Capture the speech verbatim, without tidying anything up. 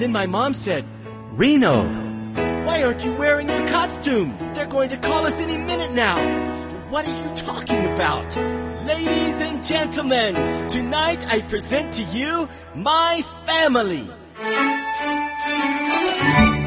Then my mom said, "Reno, why aren't you wearing your costume? They're going to call us any minute now." "What are you talking about?" Ladies and gentlemen, tonight I present to you my family.